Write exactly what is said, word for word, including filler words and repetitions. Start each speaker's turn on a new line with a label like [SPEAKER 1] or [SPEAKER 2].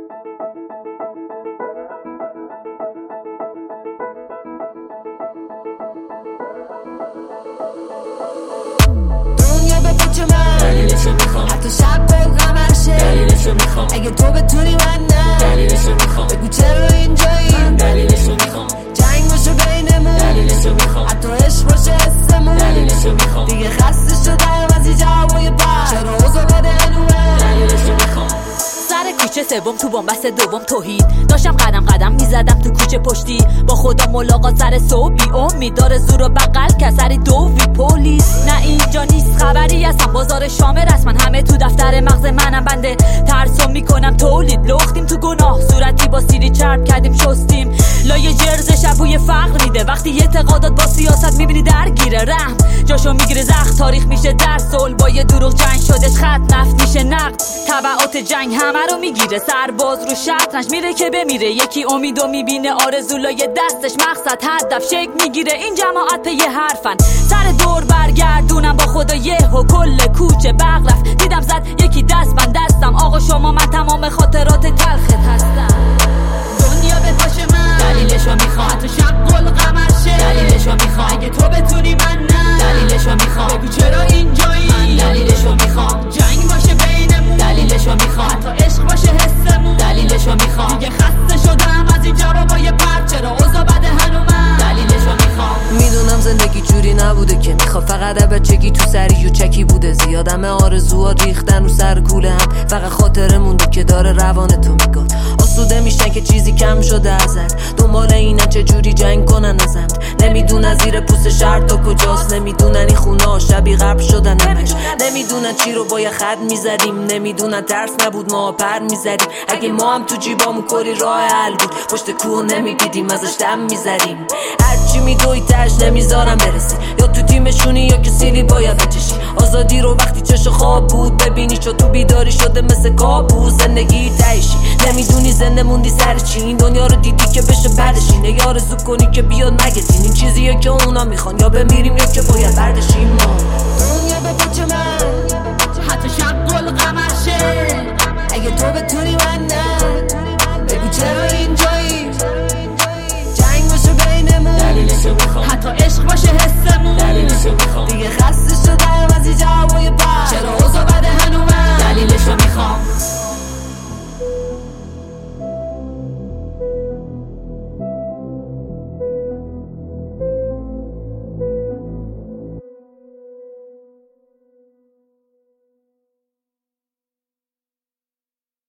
[SPEAKER 1] دنیا به پاچ من دلیلشو میخوام، حتی شب به قمر شه دلیلشو میخوام، اگه تو بتونی من نه دلیلشو میخوام، بگو چرا اینجایی من دلیلشو میخوام، جنگ باشه بینمون دلیلشو میخوام، حتی عشق باشه حسمون دلیلشو میخوام، دیگه خسته شدم از این جوابای بر چرا اوضاع بده هنومه دلیلشو میخوام.
[SPEAKER 2] سر کوچه سوم تو بنبست دوم توحید داشتم قدم قدم میزدم تو کوچه پشتی با خدا ملاقات سر صبح بی امیدار زور و بغل کسری دوی پلیس نه اینجا نیست خبری هستم بازار شام رسما همه تو دفتر مغز منم بنده ترسم میکنم تولید لختیم تو گناه صورتی با سیری چرب کردیم شستیم لایه جرز شبوی فقر میده وقتی اعتقادات با سیاست میبینی درگیره رحم جاشو میگیره زخم تاریخ میشه در صلح با یه دروغ جنگ شدش خط نفت میشه نقد تبعات جنگ همه رو میگیره سرباز رو شطرنج میره که بمیره یکی امیدو میبینه آرزو لای دستش مقصد هدف شک میگیره این جماعت پی حرفن سر دور برگردونم با خدا یه و کل کوچه بغل رفت دیدم زد یکی دست من دستم آقا شما من تمام خاطرات تلخت هستم
[SPEAKER 1] دنیا به پاش من دلیلشو میخوام، حتی شب گل قمر شه دلیلشو میخوام، اگه تو بتونی من نه دلیلشو میخوام، بگو چرا اینجایی من دلیلشو میخوام، جنگ باشه بینمون دلیلشو میخوام، حتی عشق باشه حسمون دلیلشو میخوام، دیگه خسته شدم از این جوابای پر چرا اوضاع بده هنومه دلیلشو میخوام.
[SPEAKER 3] میدونم زندگی جوری نبوده که میخواد فقط بچگی تو سری و چکی بوده زیادمه آرزوها ریختن رو سر کوله هم فقط خاطره مونده که داره روان تو میگفت آسوده میشن که چیزی کم شده ازت دنبال اینن چه جوری جنگ کنن ازت نمیدونن زیر پوست شهر تا کجاست نمیدونن این خونه ها شبیه قبل شدن همش نمیدونن چی رو با یه خط میزدیم نمیدونن ترس نبود ما پر میزدیم اگه ما هم تو جیبامون کلی راه حل بود پشت کوه نمیدیدیم ازش دم میزدیم هرچی میدوی تش نمیذارم برسی یا تو تیمشونی یا که سیلی باید بچشی آزادی رو وقتی چش خواب بود ببینی چو تو بیداری شده مثل کابوس زندگی تایشی نمیدونی زنده موندی سر چی این دنیا رو دیدی که بشه بردشین یا آرزو کنی که بیاد نگتین این چیزیه که اونا میخوان یا بمیریم یا که باید بردشیم ما
[SPEAKER 1] دنیا به پاچ من حتی شب گل قمر